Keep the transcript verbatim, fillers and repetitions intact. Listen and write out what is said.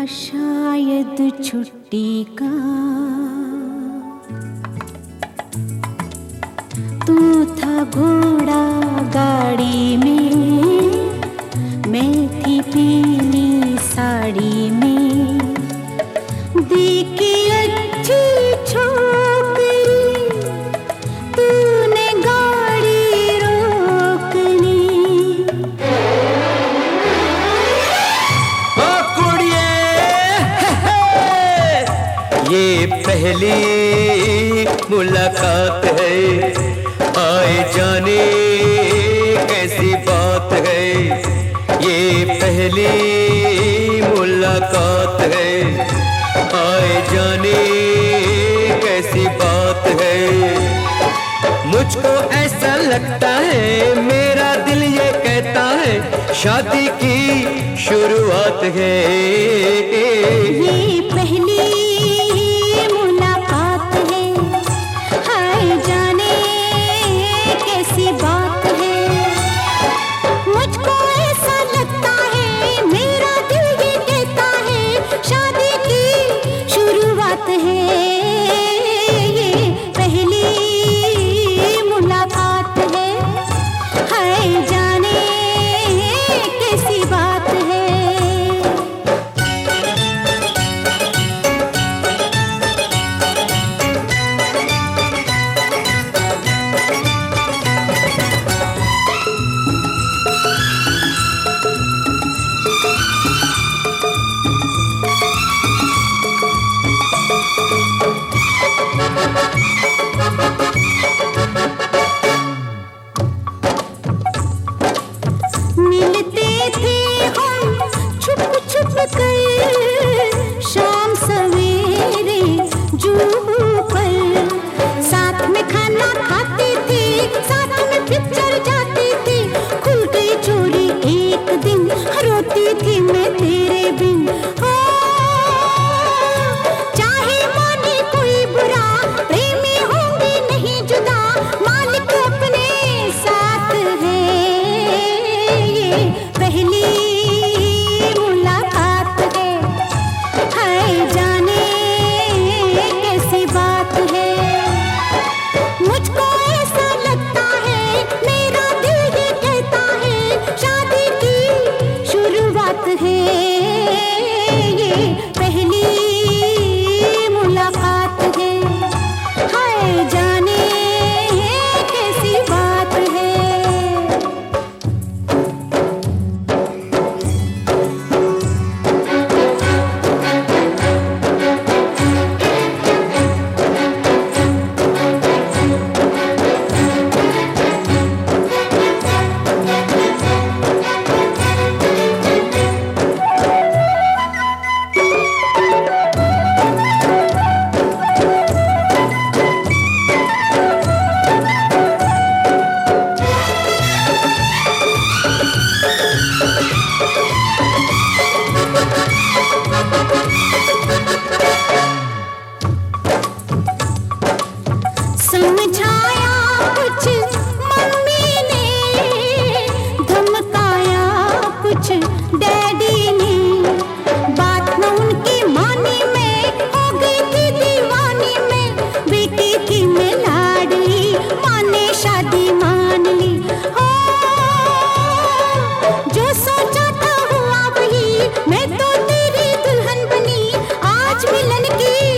शायद छुट्टी का। तू था घोड़ा गाड़ी में, मैं थी पीली साड़ी में। देखी अच्छी छोकरी, तूने गाड़ी रोक ली। ओ कुड़िए, ये पहली मुलाकात है, आए जाने कैसी बात है। ये पहली मुलाकात है, आए जाने कैसी बात है। मुझको ऐसा लगता है, मेरा दिल ये कहता है, शादी की शुरुआत है। ये पहली मुलाकात है, हाय जाने कैसी बात है। मुझको ऐसा लगता है, मेरा दिल ये कहता है, शादी की शुरुआत है। ये पहली मुलाकात है, हाय जाने कैसी बात है। मिलते थे हम छुप छुप कर, शाम सवेरे जुहू पर। साथ में खाना खाते थे, साथ में पिक्चर जाते थे। खुल गई चोरी एक दिन, रोती थी मैं तेरे बिन। हो चाहे माने कोई बुरा, प्रेमी होंगे नहीं जुदा, मालिक अपने साथ है। ये पहली मुलाकात है, हाय जाने कैसी बात है। मुझको ऐसा लगता है, मेरा दिल ये कहता है, शादी की शुरुआत है। ये पहली मुलाकात है, हाय जाने कैसी बात है। समझाया कुछ मम्मी ने, धमकाया कुछ डैडी ने। बात न उनकी मानी, मैं हो गई थी दीवानी में। बेटी थी मैं लाडली, माँ ने शादी मान ली। हो जो सोचा था हुआ वही, मैं तो तेरी दुल्हन बनी। आज मिलन की